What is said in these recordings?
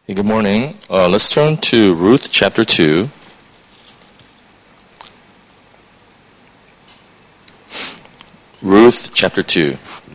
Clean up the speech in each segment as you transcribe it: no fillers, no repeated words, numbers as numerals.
Hey, good morning. Let's turn to Ruth chapter 2. Ruth chapter 2.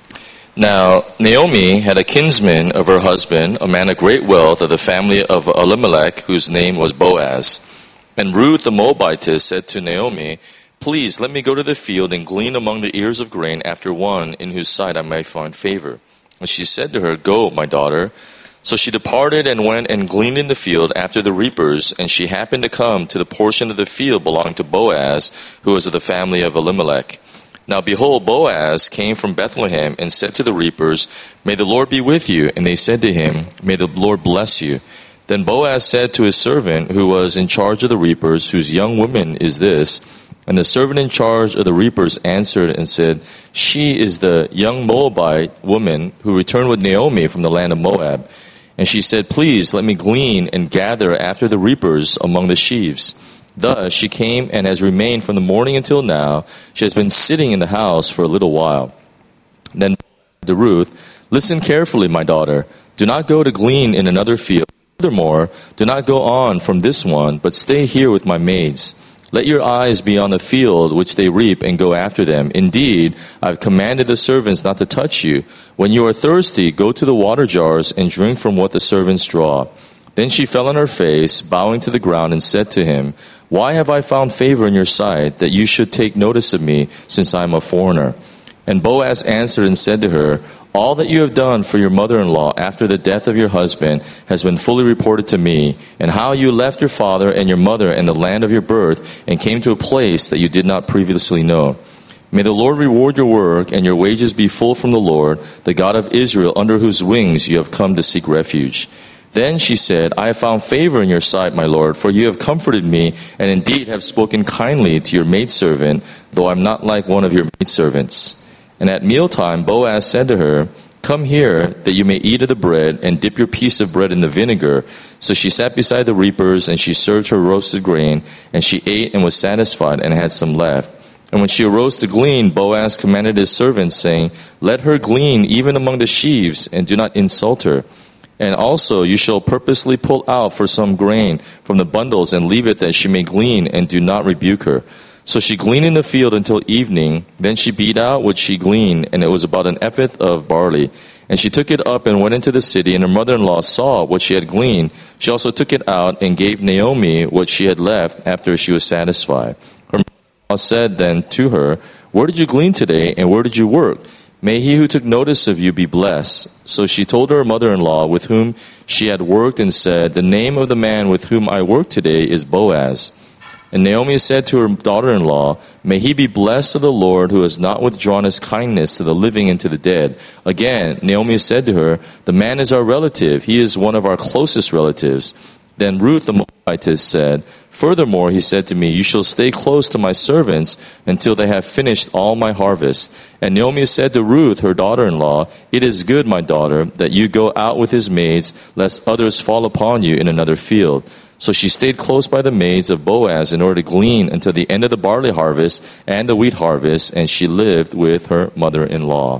Now, Naomi had a kinsman of her husband, a man of great wealth of the family of Elimelech, whose name was Boaz. And Ruth the Moabitess said to Naomi, "Please let me go to the field and glean among the ears of grain after one in whose sight I may find favor." And she said to her, "Go, my daughter." So she departed and went and gleaned in the field after the reapers, and she happened to come to the portion of the field belonging to Boaz, who was of the family of Elimelech. Now behold, Boaz came from Bethlehem and said to the reapers, "May the Lord be with you." And they said to him, "May the Lord bless you." Then Boaz said to his servant, who was in charge of the reapers, "Whose young woman is this?" And the servant in charge of the reapers answered and said, "She is the young Moabite woman who returned with Naomi from the land of Moab." And she said, "Please let me glean and gather after the reapers among the sheaves." Thus she came and has remained from the morning until now. She has been sitting in the house for a little while. Then to Ruth, "Listen carefully, my daughter. Do not go to glean in another field. Furthermore, do not go on from this one, but stay here with my maids. Let your eyes be on the field which they reap and go after them. Indeed, I have commanded the servants not to touch you. When you are thirsty, go to the water jars and drink from what the servants draw." Then she fell on her face, bowing to the ground, and said to him, "Why have I found favor in your sight, that you should take notice of me, since I am a foreigner?" And Boaz answered and said to her, "All that you have done for your mother-in-law after the death of your husband has been fully reported to me, and how you left your father and your mother and the land of your birth and came to a place that you did not previously know. May the Lord reward your work and your wages be full from the Lord, the God of Israel, under whose wings you have come to seek refuge." Then she said, "I have found favor in your sight, my Lord, for you have comforted me and indeed have spoken kindly to your maidservant, though I am not like one of your maidservants." And at mealtime, Boaz said to her, "Come here, that you may eat of the bread, and dip your piece of bread in the vinegar." So she sat beside the reapers, and she served her roasted grain, and she ate and was satisfied, and had some left. And when she arose to glean, Boaz commanded his servants, saying, "Let her glean even among the sheaves, and do not insult her. And also you shall purposely pull out for some grain from the bundles, and leave it that she may glean, and do not rebuke her." So she gleaned in the field until evening. Then she beat out what she gleaned, and it was about an ephah of barley. And she took it up and went into the city, and her mother-in-law saw what she had gleaned. She also took it out and gave Naomi what she had left after she was satisfied. Her mother-in-law said then to her, "Where did you glean today, and where did you work? May he who took notice of you be blessed." So she told her mother-in-law with whom she had worked and said, "The name of the man with whom I work today is Boaz." And Naomi said to her daughter-in-law, "May he be blessed of the Lord, who has not withdrawn his kindness to the living and to the dead." Again, Naomi said to her, "The man is our relative. He is one of our closest relatives." Then Ruth the Moabitess said, "Furthermore, he said to me, you shall stay close to my servants until they have finished all my harvest." And Naomi said to Ruth, her daughter-in-law, "It is good, my daughter, that you go out with his maids, lest others fall upon you in another field." So she stayed close by the maids of Boaz in order to glean until the end of the barley harvest and the wheat harvest, and she lived with her mother-in-law.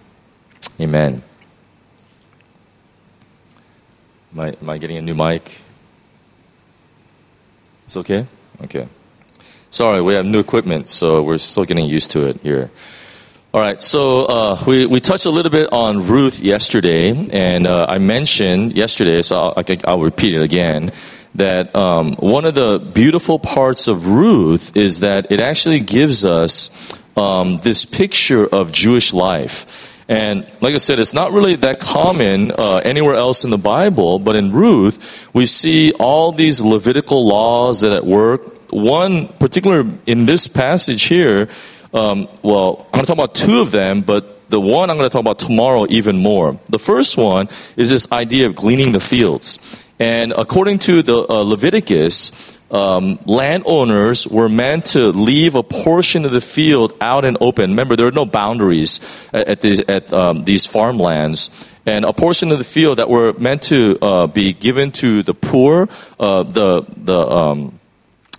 Amen. Am I getting a new mic? It's okay? Okay. Sorry, we have new equipment, so we're still getting used to it here. All right, so we touched a little bit on Ruth yesterday, and I mentioned yesterday, so I'll repeat it again, that one of the beautiful parts of Ruth is that it actually gives us this picture of Jewish life. And like I said, it's not really that common anywhere else in the Bible, but in Ruth, we see all these Levitical laws that at work. One particular in this passage here, I'm going to talk about two of them, but the one I'm going to talk about tomorrow even more. The first one is this idea of gleaning the fields. And according to the Leviticus, landowners were meant to leave a portion of the field out and open. Remember, there are no boundaries at these farmlands. And a portion of the field that were meant to be given to the poor, the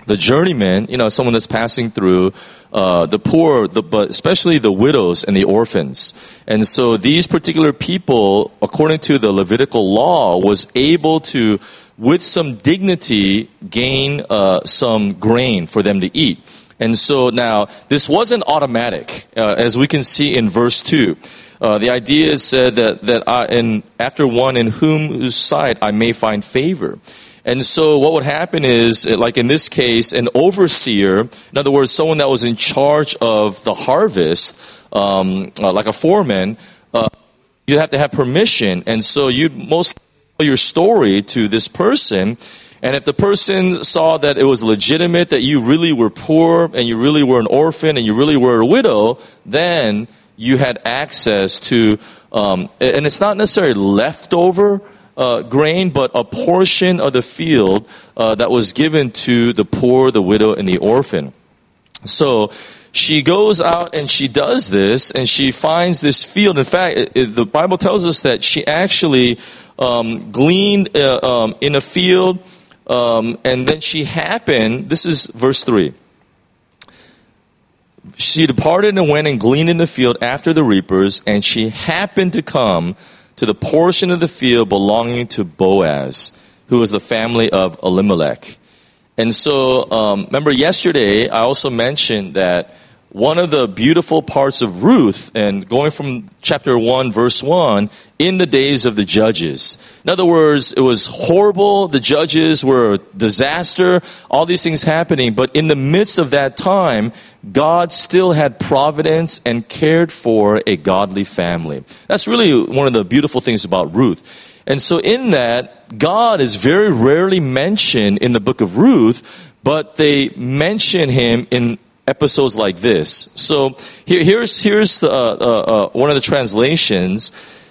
the journeyman, someone that's passing through, the poor, but especially the widows and the orphans. And so these particular people, according to the Levitical law, was able to, with some dignity, gain some grain for them to eat. And so now, this wasn't automatic, as we can see in verse 2. The idea is said that after one in whose sight I may find favor. And so what would happen is, like in this case, an overseer, in other words, someone that was in charge of the harvest, like a foreman, you'd have to have permission. And so you'd most tell your story to this person. And if the person saw that it was legitimate, that you really were poor, and you really were an orphan, and you really were a widow, then you had access to, and it's not necessarily leftover grain, but a portion of the field that was given to the poor, the widow, and the orphan. So she goes out and she does this, and she finds this field. In fact, the Bible tells us that she actually gleaned in a field, and then she happened, this is verse 3. She departed and went and gleaned in the field after the reapers, and she happened to come to the portion of the field belonging to Boaz, who was the family of Elimelech. And so, remember yesterday, I also mentioned that one of the beautiful parts of Ruth, and going from chapter 1, verse 1, in the days of the judges. In other words, it was horrible. The judges were a disaster. All these things happening. But in the midst of that time, God still had providence and cared for a godly family. That's really one of the beautiful things about Ruth. And so in that, God is very rarely mentioned in the book of Ruth, but they mention him in episodes like this. So here's one of the translations.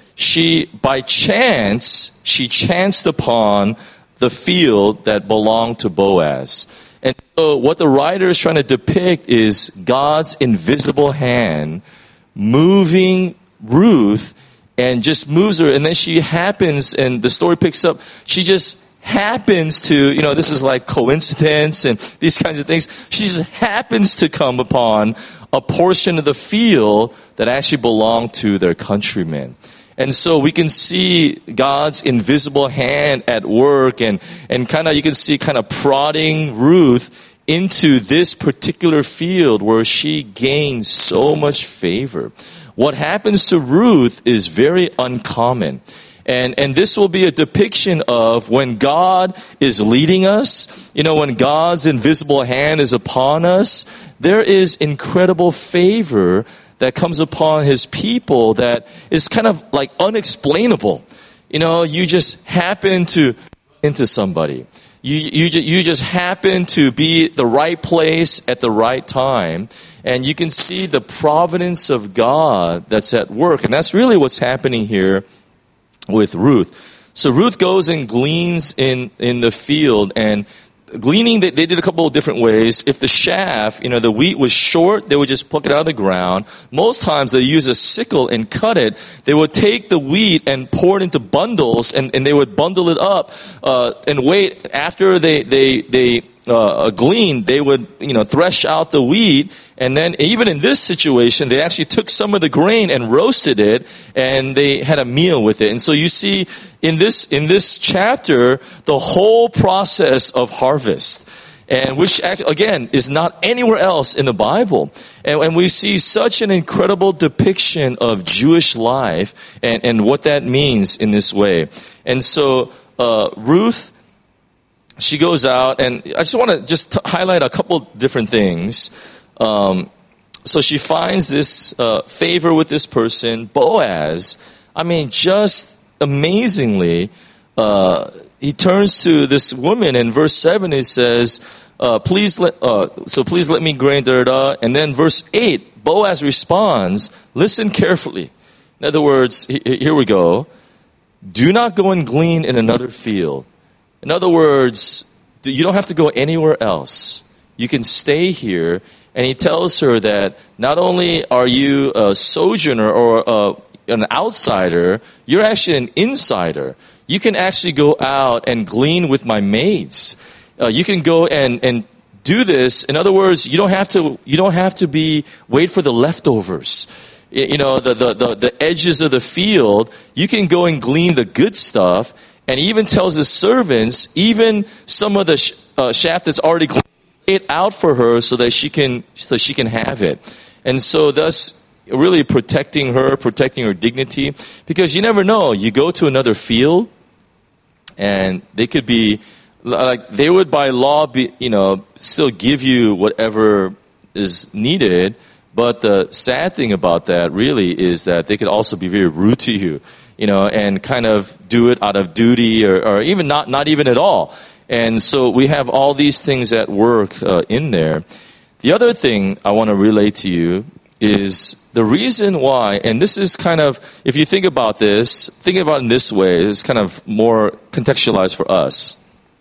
By chance, she chanced upon the field that belonged to Boaz. And so what the writer is trying to depict is God's invisible hand moving Ruth, and just moves her, and then she happens, and the story picks up, she just happens to, this is like coincidence and these kinds of things. She just happens to come upon a portion of the field that actually belonged to their countrymen. And so we can see God's invisible hand at work, and kind of, you can see kind of prodding Ruth into this particular field where she gains so much favor. What happens to Ruth is very uncommon. And this will be a depiction of when God is leading us, when God's invisible hand is upon us, there is incredible favor that comes upon his people that is kind of like unexplainable. You just happen to into somebody. You just happen to be at the right place at the right time, and you can see the providence of God that's at work. And that's really what's happening here with Ruth. So Ruth goes and gleans in the field, and gleaning, they did a couple of different ways. If the chaff, the wheat was short, they would just pluck it out of the ground. Most times they use a sickle and cut it. They would take the wheat and pour it into bundles, and they would bundle it up and wait. After they gleaned, they would thresh out the wheat, and then even in this situation, they actually took some of the grain and roasted it, and they had a meal with it. And so you see in this chapter the whole process of harvest, and which again is not anywhere else in the Bible. And we see such an incredible depiction of Jewish life and what that means in this way. And so Ruth, she goes out, and I just want to highlight a couple different things. So she finds this favor with this person, Boaz. I mean, just amazingly, he turns to this woman. In verse 7, he says, please let me grain, and then verse 8, Boaz responds, listen carefully. In other words, here we go. Do not go and glean in another field. In other words, you don't have to go anywhere else. You can stay here. And he tells her that not only are you a sojourner or an outsider, you're actually an insider. You can actually go out and glean with my maids. You can go and do this. In other words, you don't have to wait for the leftovers. The edges of the field. You can go and glean the good stuff. And he even tells his servants, even some of the shaft that's already gleaned, it out for her so she can have it. And so thus really protecting her dignity, because you never know. You go to another field, and they could be like, they would by law still give you whatever is needed. But the sad thing about that really is that they could also be very rude to you, and kind of do it out of duty or even not even at all. And so we have all these things at work in there. The other thing I want to relay to you is the reason why, and this is kind of, if you think about it in this way, it's kind of more contextualized for us.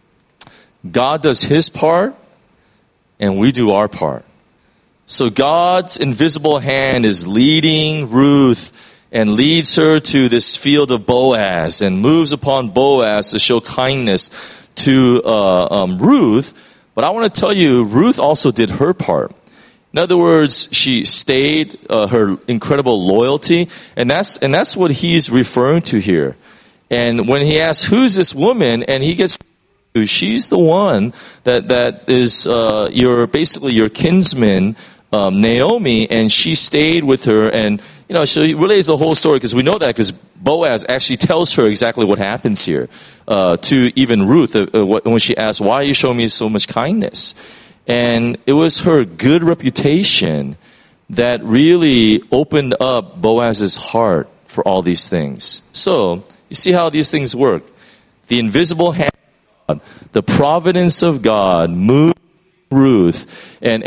God does his part, and we do our part. So God's invisible hand is leading Ruth and leads her to this field of Boaz and moves upon Boaz to show kindness to Ruth. But I want to tell you, Ruth also did her part. In other words, she stayed, her incredible loyalty, and that's what he's referring to here. And when he asks, who's this woman? And he gets, she's the one that is your kinsman, Naomi, and she stayed with her. And so he relays the whole story, because we know that because Boaz actually tells her exactly what happens here to even Ruth when she asks, why are you showing me so much kindness? And it was her good reputation that really opened up Boaz's heart for all these things. So you see how these things work. The invisible hand of God, the providence of God moved Ruth and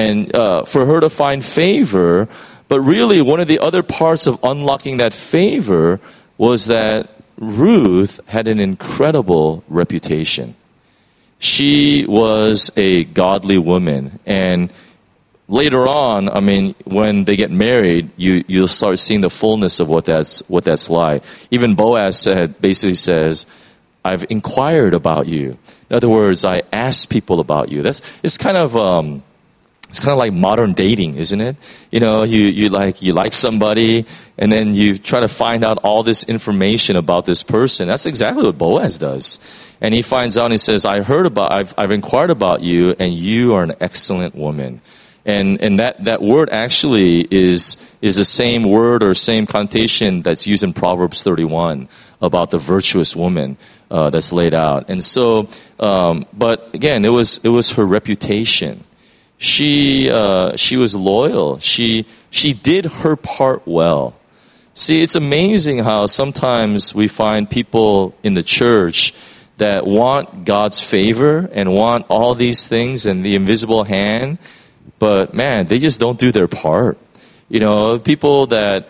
for her to find favor. But really, one of the other parts of unlocking that favor was that Ruth had an incredible reputation. She was a godly woman. And later on, when they get married, you'll start seeing the fullness of what that's like. Even Boaz basically says, I've inquired about you. In other words, I asked people about you. It's kind of like modern dating, isn't it? You like somebody, and then you try to find out all this information about this person. That's exactly what Boaz does. And he finds out and he says, I've inquired about you, and you are an excellent woman. And that word actually is the same word or same connotation that's used in Proverbs 31 about the virtuous woman that's laid out. And so, but again, it was her reputation. She was loyal. She did her part well. See, it's amazing how sometimes we find people in the church that want God's favor and want all these things and the invisible hand, but man, they just don't do their part. People that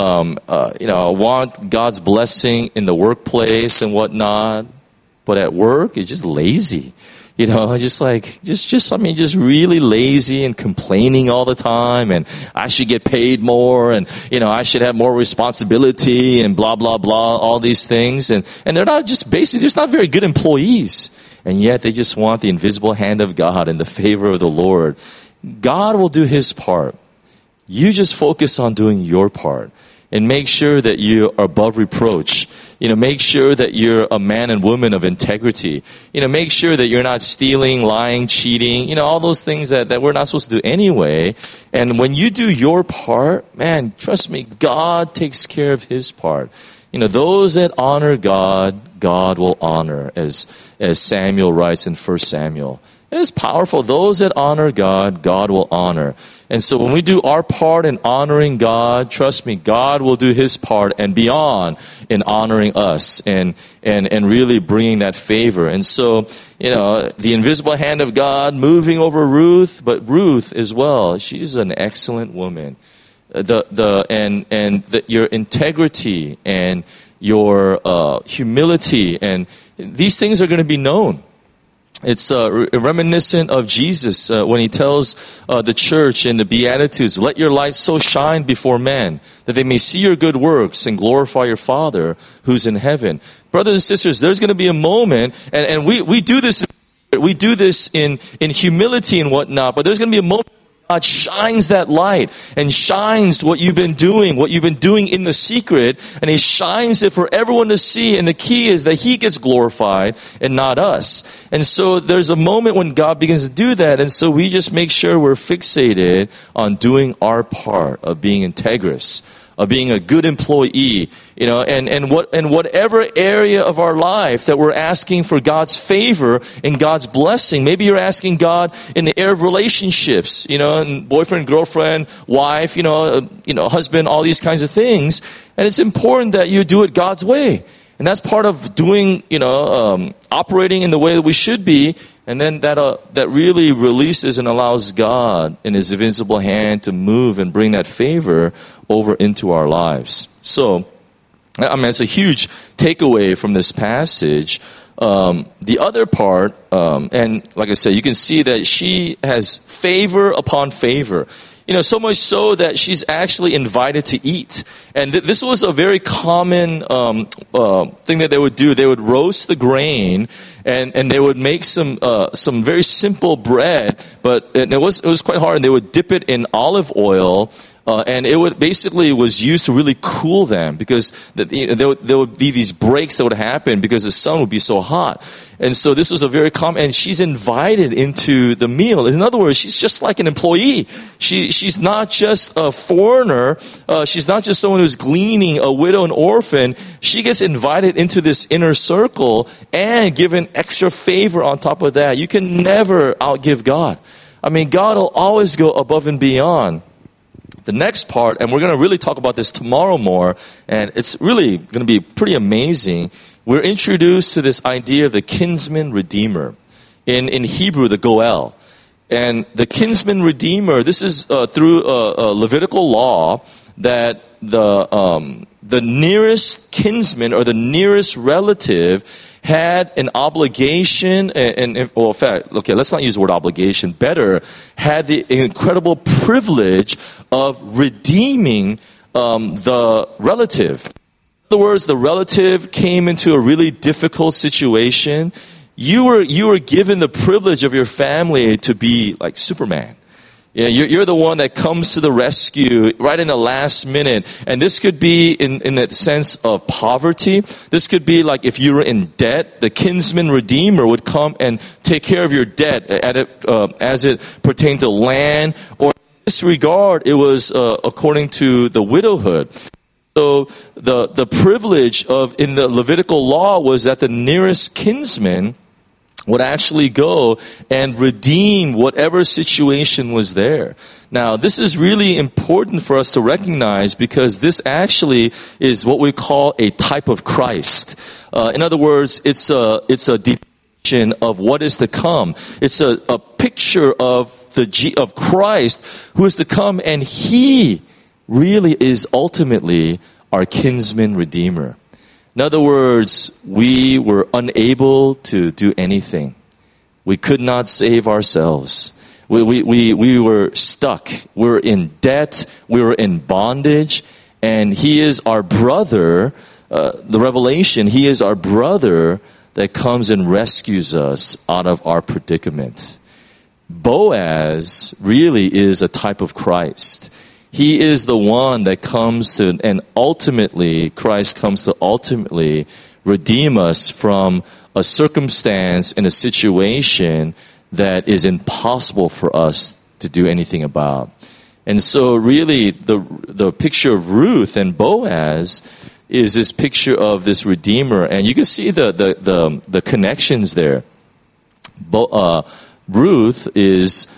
want God's blessing in the workplace and whatnot, but at work, you're just lazy. Just really lazy and complaining all the time, and I should get paid more, and, I should have more responsibility, and blah, blah, blah, all these things. And they're not they're just not very good employees. And yet they just want the invisible hand of God and the favor of the Lord. God will do his part. You just focus on doing your part. And make sure that you are above reproach. Make sure that you're a man and woman of integrity. Make sure that you're not stealing, lying, cheating, all those things that we're not supposed to do anyway. And when you do your part, man, trust me, God takes care of his part. Those that honor God, God will honor, as Samuel writes in 1 Samuel. It's powerful. Those that honor God, God will honor. And so when we do our part in honoring God, trust me, God will do his part and beyond in honoring us and really bringing that favor. And so, the invisible hand of God moving over Ruth, but Ruth as well, she's an excellent woman. Your integrity and your humility, and these things are going to be known. It's reminiscent of Jesus when he tells the church in the Beatitudes, let your light so shine before men that they may see your good works and glorify your Father who's in heaven. Brothers and sisters, there's going to be a moment, and we do this We do this in humility and whatnot, but there's going to be a moment God shines that light and shines what you've been doing in the secret, and He shines it for everyone to see. And the key is that He gets glorified and not us. And so there's a moment when God begins to do that, and so we just make sure we're fixated on doing our part of being integrous, of being a good employee, and whatever area of our life that we're asking for God's favor and God's blessing. Maybe you're asking God in the area of relationships, and boyfriend, girlfriend, wife, husband, all these kinds of things. And it's important that you do it God's way. And that's part of doing, operating in the way that we should be. And then that really releases and allows God in His invincible hand to move and bring that favor over into our lives. So, it's a huge takeaway from this passage. The other part, and like I said, you can see that she has favor upon favor. So much so that she's actually invited to eat. And this was a very common thing that they would do. They would roast the grain, and they would make some very simple bread, but it was quite hard. And they would dip it in olive oil. And it was used to really cool them, because there would be these breaks that would happen because the sun would be so hot. And so this was a very common, and she's invited into the meal. In other words, she's just like an employee. She's not just a foreigner. She's not just someone who's gleaning, a widow, an orphan. She gets invited into this inner circle and given extra favor on top of that. You can never outgive God. God will always go above and beyond. The next part, and we're going to really talk about this tomorrow more, and it's really going to be pretty amazing. We're introduced to this idea of the kinsman redeemer. In Hebrew, the Goel. And the kinsman redeemer, this is through a Levitical law that the nearest kinsman or the nearest relative had an obligation, in fact, okay, let's not use the word obligation, better, had the incredible privilege of redeeming the relative. In other words, the relative came into a really difficult situation. You were given the privilege of your family to be like Superman. Yeah, you're the one that comes to the rescue right in the last minute. And this could be in the sense of poverty. This could be like if you were in debt, the kinsman redeemer would come and take care of your debt as it pertained to land. Or in this regard, it was according to the widowhood. So the privilege in the Levitical law was that the nearest kinsman would actually go and redeem whatever situation was there. Now, this is really important for us to recognize, because this actually is what we call a type of Christ. In other words, it's a depiction of what is to come. It's a picture of Christ who is to come, and He really is ultimately our kinsman redeemer. In other words, we were unable to do anything. We could not save ourselves. We were stuck. We were in debt. We were in bondage. And He is our brother. The revelation, He is our brother that comes and rescues us out of our predicament. Boaz really is a type of Christ. He is the one that comes to, and ultimately, Christ comes to ultimately redeem us from a circumstance and a situation that is impossible for us to do anything about. And so really, the picture of Ruth and Boaz is this picture of this Redeemer. And you can see the connections there. Ruth is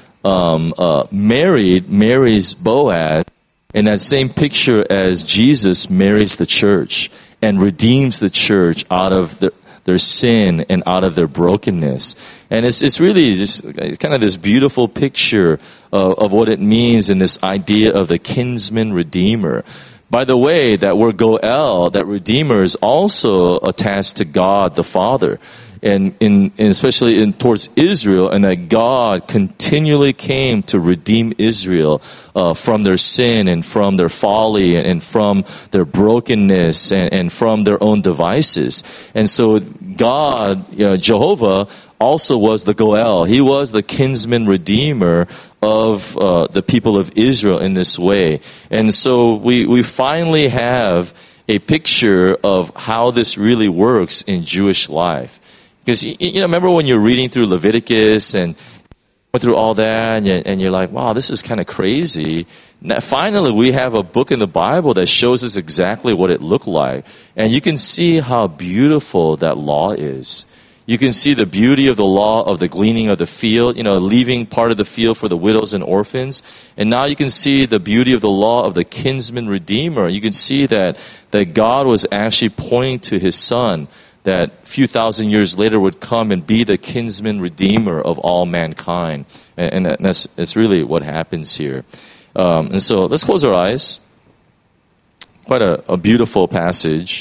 marries Boaz in that same picture as Jesus marries the church and redeems the church out of their sin and out of their brokenness. And it's really just kind of this beautiful picture of what it means in this idea of the kinsman redeemer. By the way, that word Goel, that Redeemer, is also attached to God the Father. and especially towards Israel, and that God continually came to redeem Israel from their sin and from their folly and from their brokenness and from their own devices. And so God, Jehovah, also was the Goel. He was the kinsman redeemer of the people of Israel in this way. And so we finally have a picture of how this really works in Jewish life. Because, remember when you're reading through Leviticus and going through all that, and you're like, wow, this is kind of crazy. Now, finally, we have a book in the Bible that shows us exactly what it looked like. And you can see how beautiful that law is. You can see the beauty of the law of the gleaning of the field, leaving part of the field for the widows and orphans. And now you can see the beauty of the law of the kinsman redeemer. You can see that God was actually pointing to his son that a few thousand years later would come and be the kinsman redeemer of all mankind. And that's really what happens here. And so let's close our eyes. Quite a beautiful passage.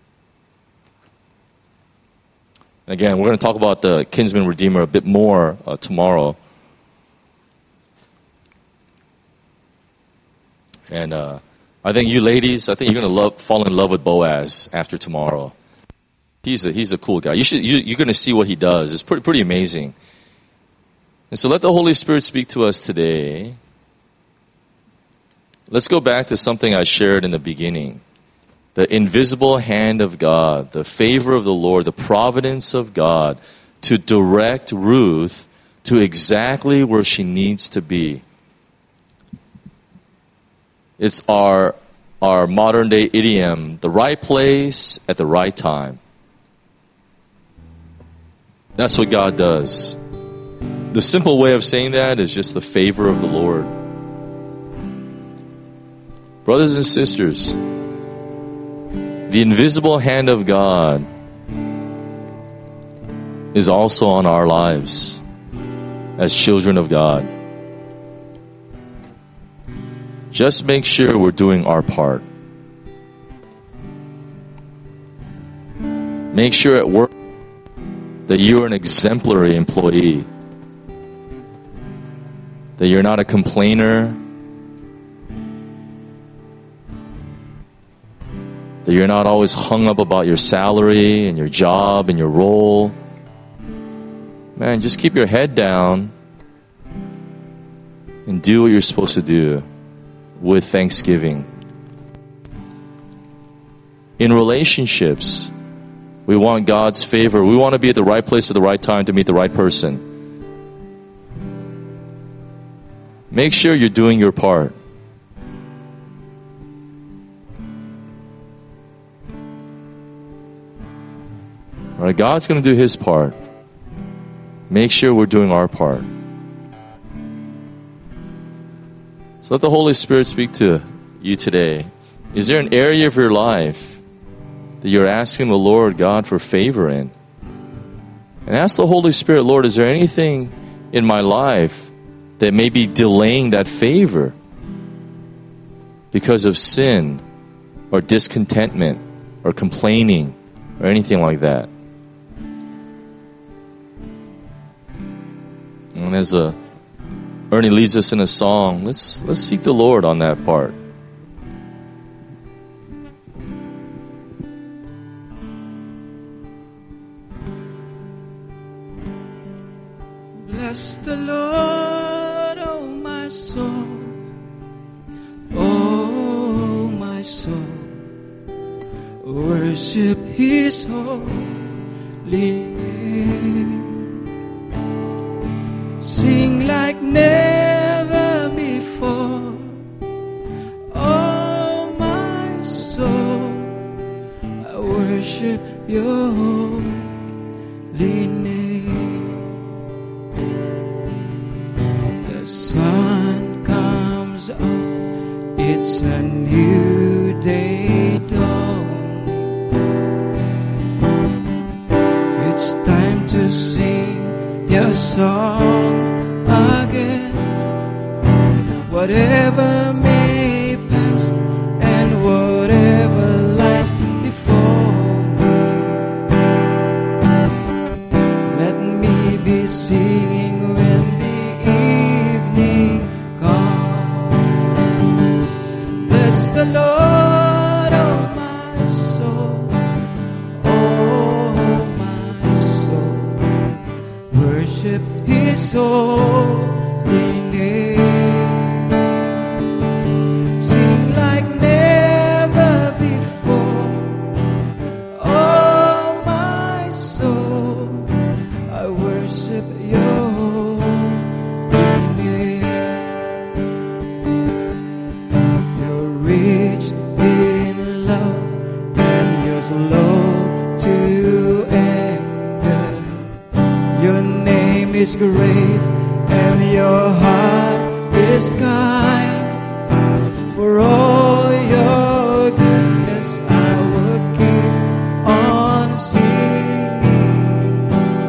Again, we're going to talk about the kinsman redeemer a bit more tomorrow. And I think you ladies, you're going to fall in love with Boaz after tomorrow. He's a cool guy. You're going to see what he does. It's pretty amazing. And so let the Holy Spirit speak to us today. Let's go back to something I shared in the beginning. The invisible hand of God, the favor of the Lord, the providence of God to direct Ruth to exactly where she needs to be. It's our modern day idiom, the right place at the right time. That's what God does. The simple way of saying that is just the favor of the Lord. Brothers and sisters, the invisible hand of God is also on our lives as children of God. Just make sure we're doing our part. Make sure at work that you're an exemplary employee, that you're not a complainer, that you're not always hung up about your salary and your job and your role. Man, just keep your head down and do what you're supposed to do with thanksgiving. In relationships, we want God's favor. We want to be at the right place at the right time to meet the right person. Make sure you're doing your part. All right, God's going to do his part. Make sure we're doing our part. So let the Holy Spirit speak to you today. Is there an area of your life that you're asking the Lord God for favor in? And ask the Holy Spirit, Lord, is there anything in my life that may be delaying that favor because of sin or discontentment or complaining or anything like that? And as Ernie leads us in a song, let's seek the Lord on that part. Bless the Lord, oh my soul, oh my soul. Worship his holy name. Sing like never before, oh my soul. I worship your holy name. The sun comes up, it's a new day dawning. It's time to sing your song again. Whatever may pass and whatever lies before me, sing when the evening comes. Bless the Lord, oh my soul, oh my soul. Worship His holy name. Sing like never before. Oh my soul, I worship your holy name. You're rich in love and you're slow to anger. Your name is great and your heart is kind. For all your goodness I will keep on singing.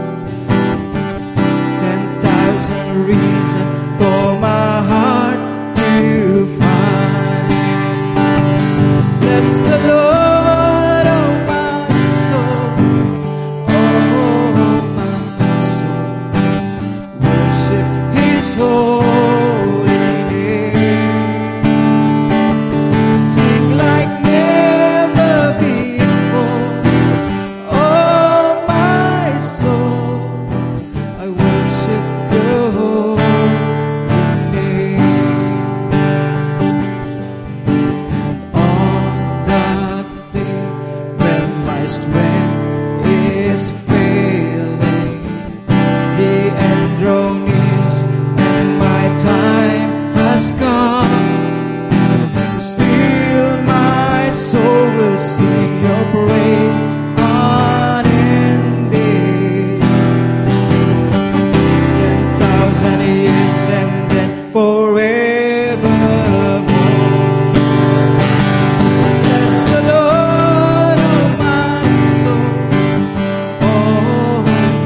10,000 reasons for my heart to find. Bless the Lord, oh my soul, oh my soul. Worship His holy name. Sing like never before. Oh my soul, I worship your holy name. On that day when my strength is failing, the end draws near and my time has come. Still my soul will sing your praise unending. 10,000 years and then forevermore. Bless the Lord, oh my soul, oh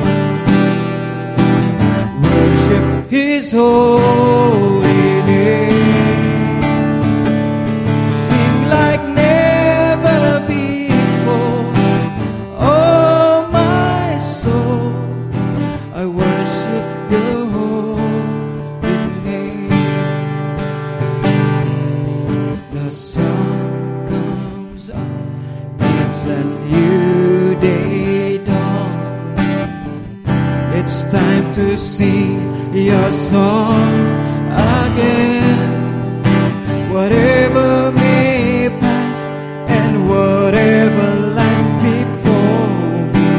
my. Worship His holy name. Sing like never before. Oh my soul, I worship your holy name. The sun comes up, it's a new day dawn. It's time to sing your song again. Whatever may pass and whatever lies before me,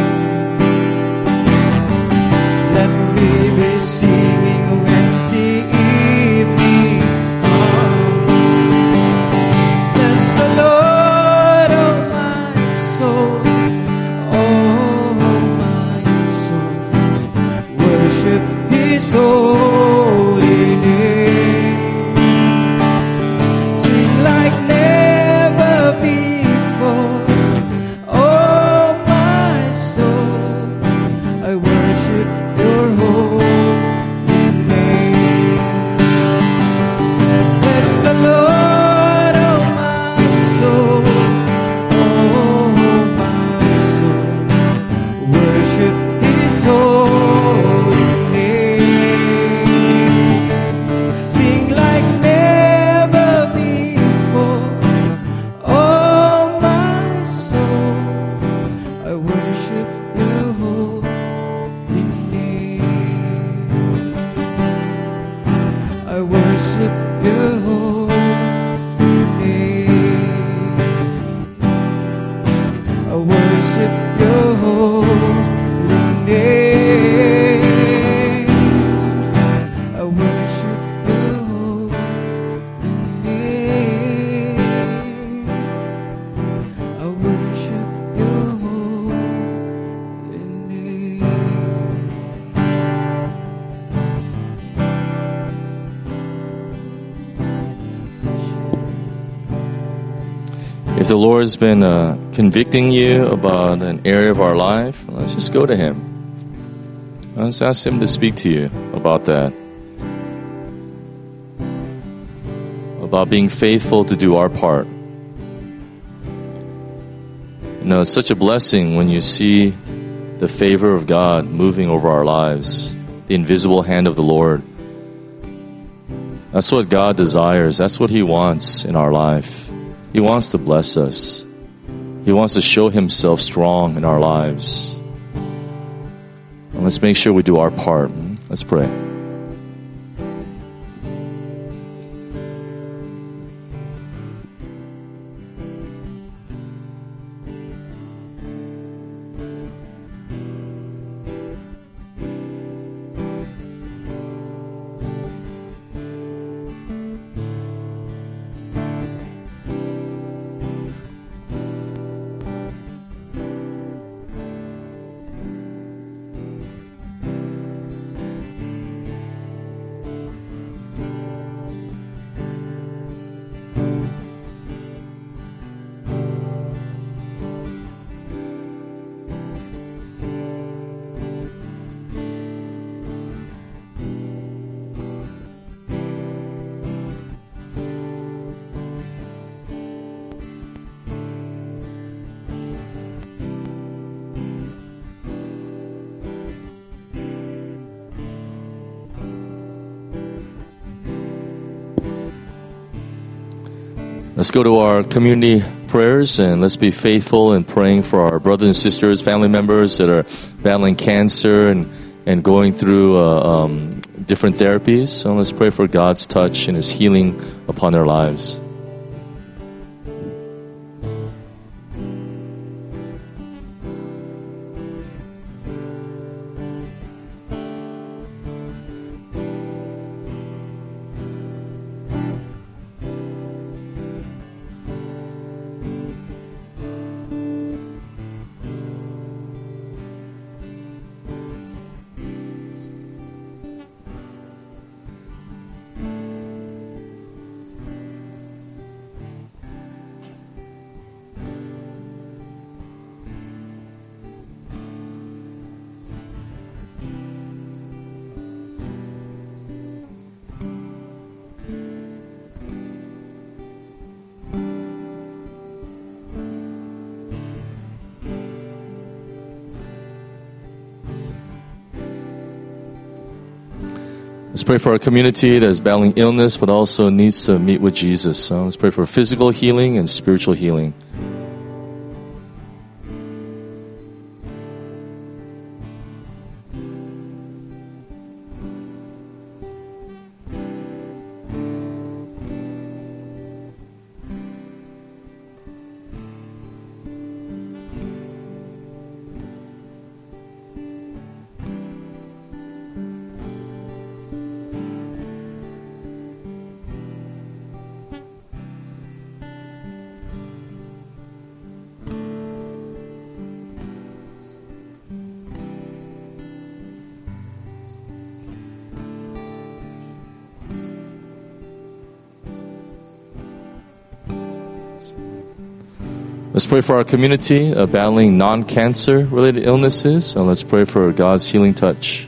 let me be singing when the evening comes. Bless the Lord, oh my soul, oh my soul. Worship His holy name. Sing like never before. Oh my soul, I worship your holy name. Bless the Lord, oh my soul, oh my soul. Worship His holy name. Sing like never before. Oh my soul, I worship your holy name. I worship your holy name. I worship your holy name. I worship your holy name. I worship your holy name. If the Lord's been convicting you about an area of our life, let's just go to Him. Let's ask Him to speak to you about that. About being faithful to do our part. You know, it's such a blessing when you see the favor of God moving over our lives. the invisible hand of the Lord. That's what God desires. That's what He wants in our life. He wants to bless us. He wants to show Himself strong in our lives. And let's make sure we do our part. Let's pray. Let's go to our community prayers and let's be faithful in praying for our brothers and sisters, family members that are battling cancer and going through different therapies. So let's pray for God's touch and His healing upon their lives. Let's pray for our community that is battling illness but also needs to meet with Jesus. So let's pray for physical healing and spiritual healing. Let's pray for our community battling non-cancer related illnesses, and let's pray for God's healing touch.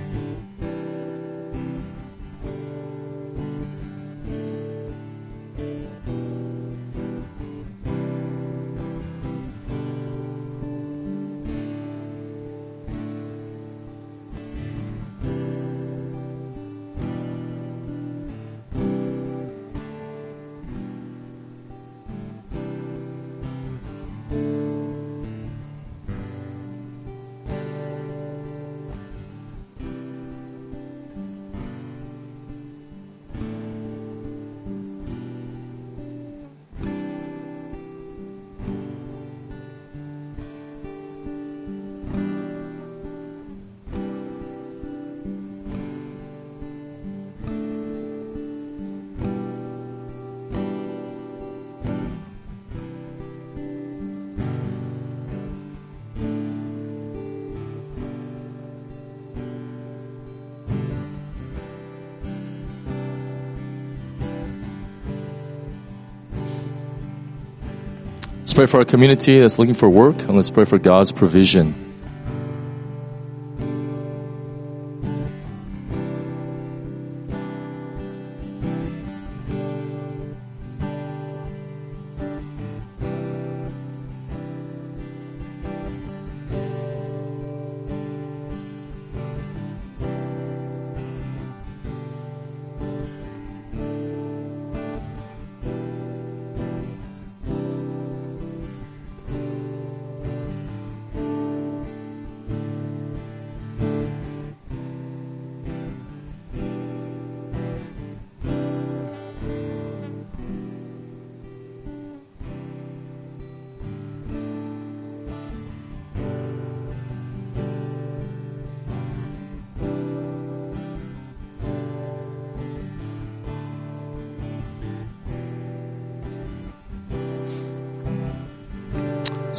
Let's pray for our community that's looking for work, and let's pray for God's provision.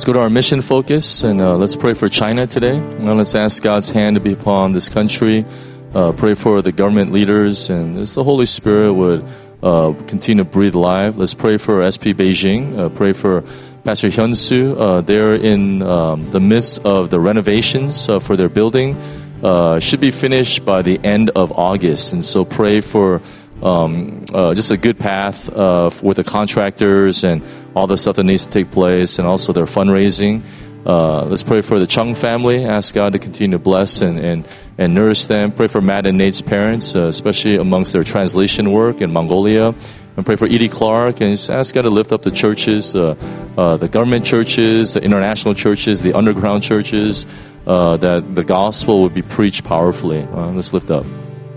Let's go to our mission focus and let's pray for China today. Let's ask God's hand to be upon this country. Pray for the government leaders, and as the Holy Spirit would continue to breathe life. Let's pray for SP Beijing. Pray for Pastor Hyun-Soo. They're in the midst of the renovations for their building. Should be finished by the end of August, and so pray for just a good path with the contractors and all the stuff that needs to take place, and also their fundraising. Let's pray for the Chung family. Ask God to continue to bless and nourish them. Pray for Matt and Nate's parents, especially amongst their translation work in Mongolia. And pray for Edie Clark, and just ask God to lift up the churches, the government churches, the international churches, the underground churches, that the gospel would be preached powerfully. Let's lift up.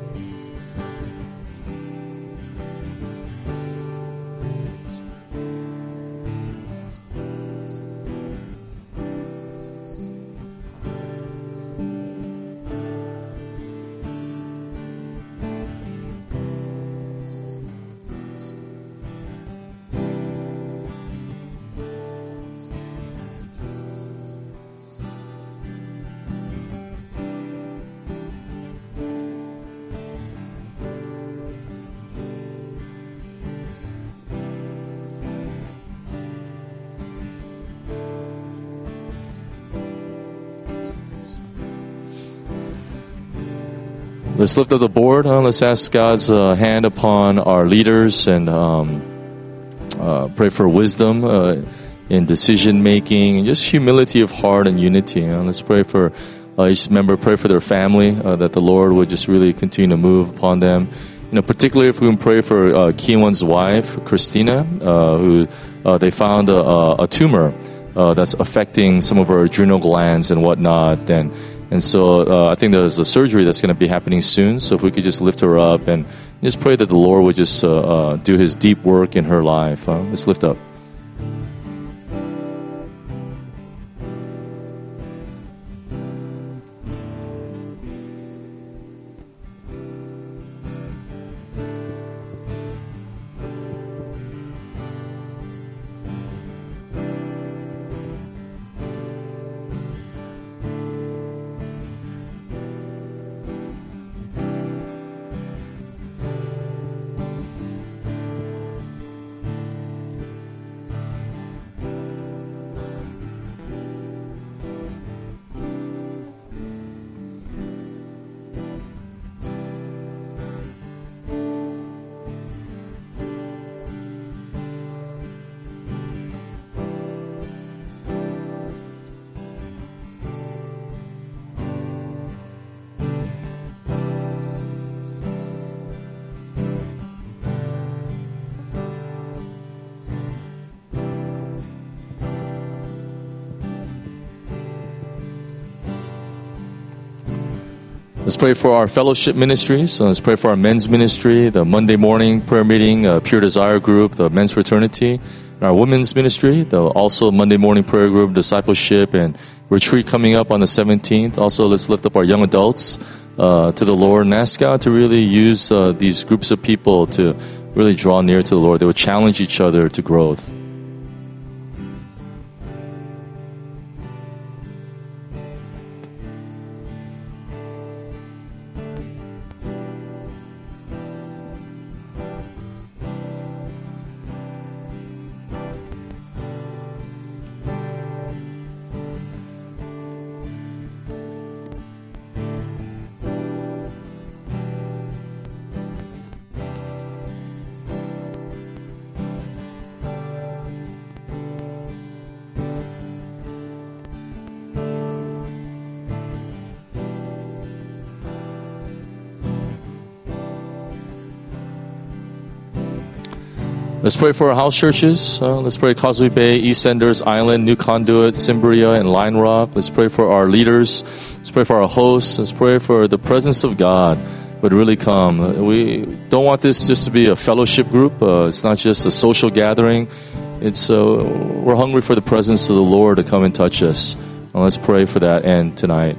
Let's lift up the board. Let's ask God's hand upon our leaders and pray for wisdom in decision making and just humility of heart and unity. Let's pray for each member. Pray for their family, that the Lord would just really continue to move upon them. Particularly if we can pray for Ki-won's wife, Christina, who they found a tumor that's affecting some of her adrenal glands and whatnot, and so I think there's a surgery that's going to be happening soon. So if we could just lift her up and just pray that the Lord would just do His deep work in her life. Let's lift up. Let's pray for our fellowship ministries. Let's pray for our men's ministry, the Monday morning prayer meeting, Pure Desire group, the men's fraternity, and our women's ministry, the also Monday morning prayer group, discipleship, and retreat coming up on the 17th. Also, let's lift up our young adults to the Lord and ask God to really use these groups of people to really draw near to the Lord. They would challenge each other to growth. Let's pray for our house churches. Let's pray Causeway Bay, EastEnders, Island, New Conduit, Cimbria, and Line Rock. Let's pray for our leaders. Let's pray for our hosts. Let's pray for the presence of God would really come. We don't want this just to be a fellowship group. It's not just a social gathering. It's we're hungry for the presence of the Lord to come and touch us. And let's pray for that end tonight.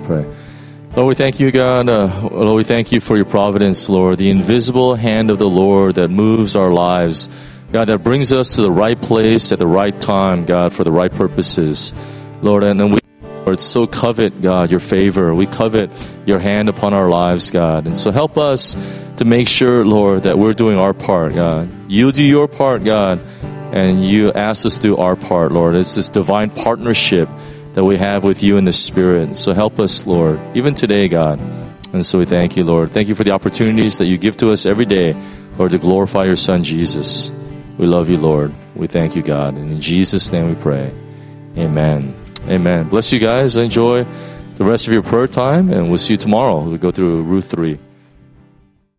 pray. Lord, we thank you, God. Lord, we thank you for your providence, Lord, the invisible hand of the Lord that moves our lives. God, that brings us to the right place at the right time, God, for the right purposes. Lord, and we, Lord, so covet, God, your favor. We covet your hand upon our lives, God. And so help us to make sure, Lord, that we're doing our part, God. You do your part, God, and you ask us to do our part, Lord. It's this divine partnership that we have with you in the Spirit. So help us, Lord, even today, God. And so we thank you, Lord. Thank you for the opportunities that you give to us every day, Lord, to glorify your Son, Jesus. We love you, Lord. We thank you, God. And in Jesus' name we pray. Amen. Amen. Bless you guys. Enjoy the rest of your prayer time, and we'll see you tomorrow. We'll go through Ruth 3.